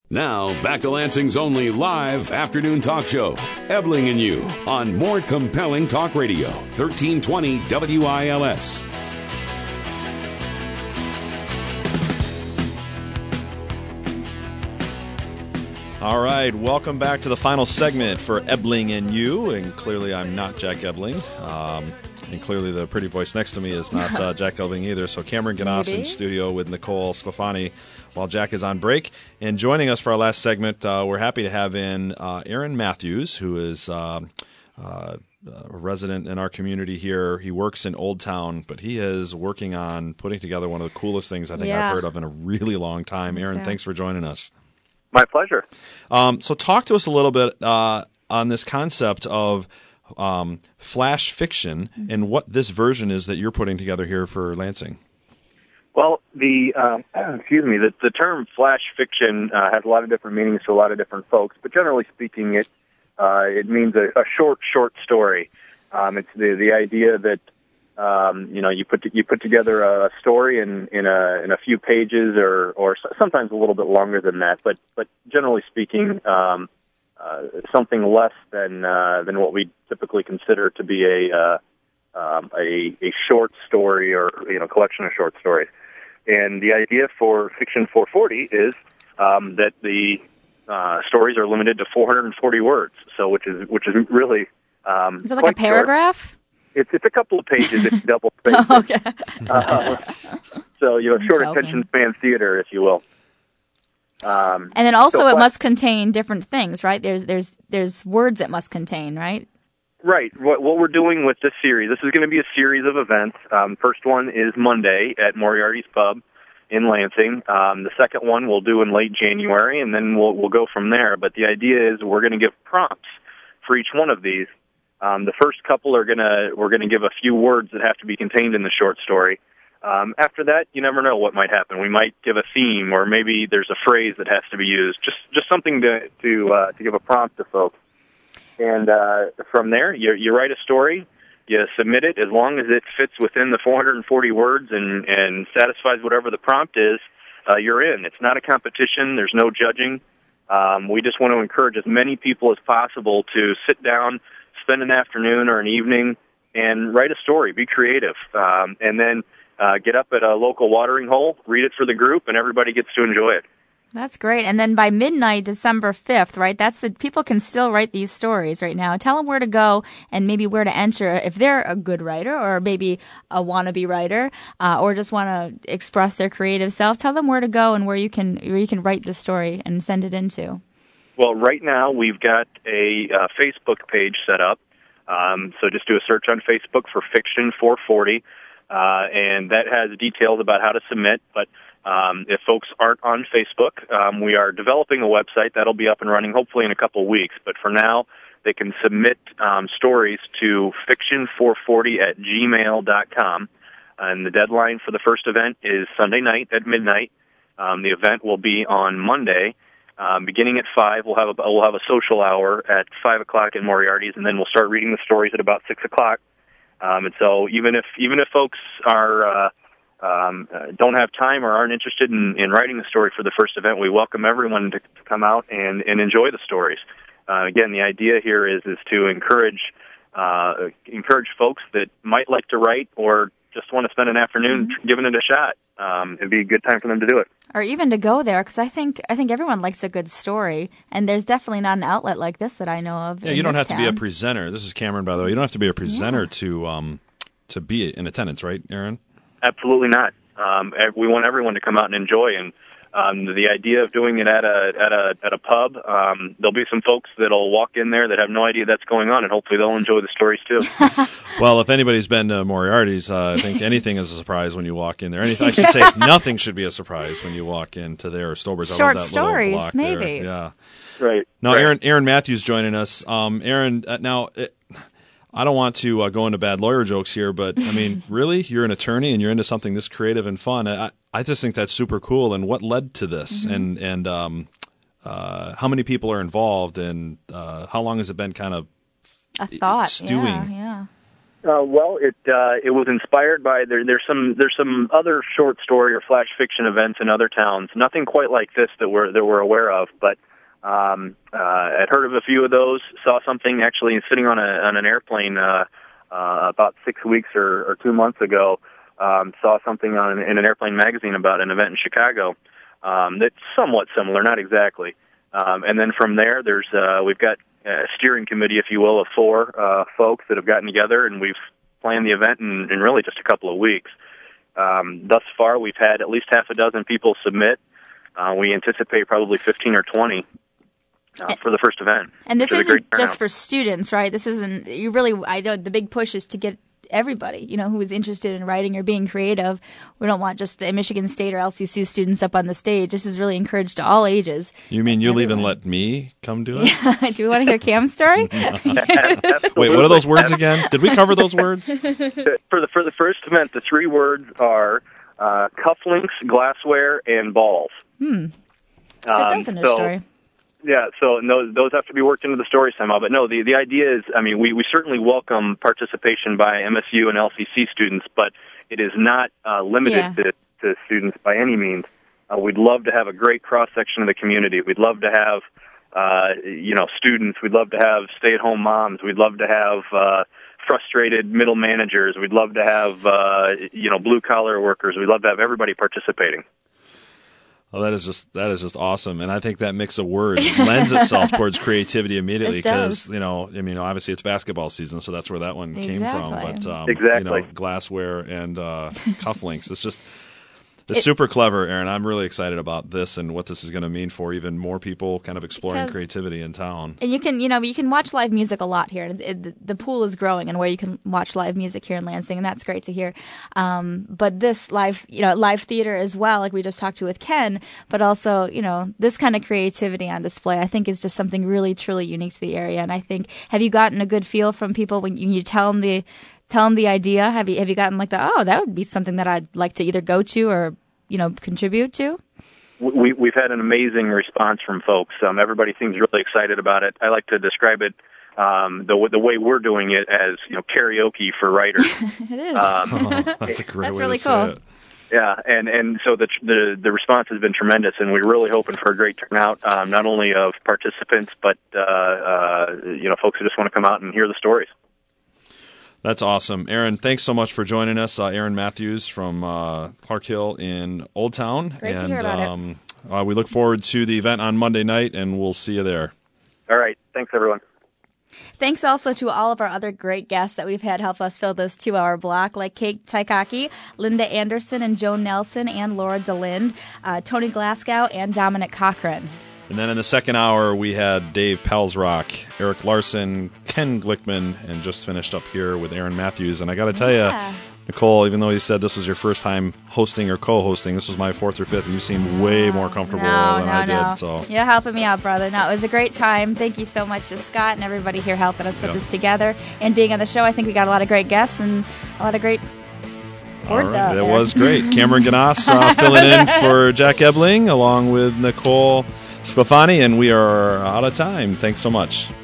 Now, back to Lansing's only live afternoon talk show, Ebling and You, on More Compelling Talk Radio, 1320 WILS. All right, welcome back to the final segment for Ebling and You, and clearly I'm not Jack Ebling, and clearly the pretty voice next to me is not Jack Ebling either, so Cameron Ganas in studio with Nicole Sclafani while Jack is on break. And joining us for our last segment, we're happy to have in Aaron Matthews, who is a resident in our community here. He works in Old Town, but he is working on putting together one of the coolest things I think I've heard of in a really long time. Aaron, thanks for joining us. My pleasure. So talk to us a little bit on this concept of flash fiction and what this version is that you're putting together here for Lansing. Well, the term flash fiction has a lot of different meanings to a lot of different folks, but generally speaking, it means a short story. It's the idea that you put together a story in a few pages or sometimes a little bit longer than that, but generally speaking, something less than what we typically consider to be a short story or collection of short stories. And the idea for Fiction 440 is that the stories are limited to 440 words, so which is really is it like a paragraph? Short. It's a couple of pages if you double space it. Okay. So short attention span theater, if you will. And then also it must contain different things, right? There's words it must contain, right? Right. What we're doing with this series, this is going to be a series of events. First one is Monday at Moriarty's Pub in Lansing. The second one we'll do in late January, and then we'll go from there. But the idea is we're going to give prompts for each one of these. The first couple we're going to give a few words that have to be contained in the short story. After that, you never know what might happen. We might give a theme, or maybe there's a phrase that has to be used. Just something to give a prompt to folks. And from there, you write a story, you submit it. As long as it fits within the 440 words and satisfies whatever the prompt is, you're in. It's not a competition. There's no judging. We just want to encourage as many people as possible to sit down, spend an afternoon or an evening, and write a story. Be creative. And then get up at a local watering hole, read it for the group, and everybody gets to enjoy it. That's great. And then by midnight, December 5th, right, people can still write these stories right now. Tell them where to go and maybe where to enter if they're a good writer or maybe a wannabe writer or just want to express their creative self. Tell them where to go and where you can write the story and send it into. Well, right now we've got a Facebook page set up. So just do a search on Facebook for Fiction 440, and that has details about how to submit. But if folks aren't on Facebook, we are developing a website that'll be up and running hopefully in a couple of weeks. But for now, they can submit stories to fiction440@gmail.com. And the deadline for the first event is Sunday night at midnight. The event will be on Monday. Beginning at 5, we'll have a social hour at 5 o'clock in Moriarty's, and then we'll start reading the stories at about 6 o'clock. And so even if folks are don't have time or aren't interested in writing the story for the first event, we welcome everyone to come out and enjoy the stories. Again, the idea here is to encourage folks that might like to write or just want to spend an afternoon giving it a shot. It'd be a good time for them to do it. Or even to go there, because I think everyone likes a good story, and there's definitely not an outlet like this that I know of. Yeah, you don't have to be a presenter. This is Cameron, by the way. You don't have to be a presenter to be in attendance, right, Aaron? Absolutely not. We want everyone to come out and enjoy, and the idea of doing it at a pub, there'll be some folks that'll walk in there that have no idea that's going on, and hopefully they'll enjoy the stories too. Well, if anybody's been to Moriarty's, I think anything is a surprise when you walk in there. I should say nothing should be a surprise when you walk into their Stolber's. Short I love that stories, block maybe. There. Yeah. Right. Now, right. Aaron Matthews joining us. Aaron, I don't want to go into bad lawyer jokes here, but I mean, really, you're an attorney and you're into something this creative and fun. I just think that's super cool. And what led to this, and how many people are involved, and how long has it been kind of a thought stewing? Yeah. Well, it was inspired by there's some other short story or flash fiction events in other towns. Nothing quite like this that we're aware of, but I'd heard of a few of those. Saw something actually sitting on an airplane about 6 weeks or 2 months ago. Saw something in an airplane magazine about an event in Chicago that's somewhat similar, not exactly. And then from there, we've got a steering committee, if you will, of 4 folks that have gotten together, and we've planned the event in really just a couple of weeks. Thus far, we've had at least half a dozen people submit. We anticipate probably 15 or 20 for the first event. And this isn't just for students, right? This isn't, I know the big push is to get everybody, who is interested in writing or being creative. We don't want just the Michigan State or LCC students up on the stage. This is really encouraged to all ages. You mean you'll even let me come do it? Do we want to hear Cam's story? Wait, what are those words again? Did we cover those words? For the first event, the 3 words are cufflinks, glassware, and balls. But that's a new story. Yeah, so those have to be worked into the story somehow. But no, the idea is, we certainly welcome participation by MSU and LCC students, but it is not limited to students by any means. We'd love to have a great cross-section of the community. We'd love to have, students. We'd love to have stay-at-home moms. We'd love to have frustrated middle managers. We'd love to have, blue-collar workers. We'd love to have everybody participating. Well, that is just awesome, and I think that mix of words lends itself towards creativity immediately because obviously it's basketball season, so that's where that one came from. But exactly, glassware and cufflinks. It's super clever, Aaron. I'm really excited about this and what this is going to mean for even more people kind of exploring creativity in town. And you can watch live music a lot here. The pool is growing and where you can watch live music here in Lansing, and that's great to hear. But this live theater as well, like we just talked to with Ken, but also, this kind of creativity on display, I think is just something really, truly unique to the area. And I think, have you gotten a good feel from people when you tell them the idea? Have you gotten like that would be something that I'd like to either go to or, contribute to? We've had an amazing response from folks. Everybody seems really excited about it. I like to describe it the way we're doing it as karaoke for writers. It is. That's a great way really to cool. say it. Yeah, and so the response has been tremendous, and we're really hoping for a great turnout, not only of participants, but folks who just want to come out and hear the stories. That's awesome. Aaron, thanks so much for joining us. Aaron Matthews from Clark Hill in Old Town. Great to hear about it. We look forward to the event on Monday night, and we'll see you there. All right. Thanks, everyone. Thanks also to all of our other great guests that we've had help us fill this 2-hour block, like Kate Taikaki, Linda Anderson, and Joan Nelson, and Laura DeLind, Tony Glasgow, and Dominic Cochran. And then in the second hour, we had Dave Palsrock, Eric Larson, Ken Glickman, and just finished up here with Aaron Matthews. And I got to tell you, Nicole, even though you said this was your first time hosting or co-hosting, this was my 4th or 5th, and you seem way more comfortable than I did. So you're helping me out, brother. No, it was a great time. Thank you so much to Scott and everybody here helping us put this together and being on the show. I think we got a lot of great guests and a lot of great words out there. It was great. Cameron Ganas filling in for Jack Ebling along with Nicole Sclafani, and we are out of time. Thanks so much.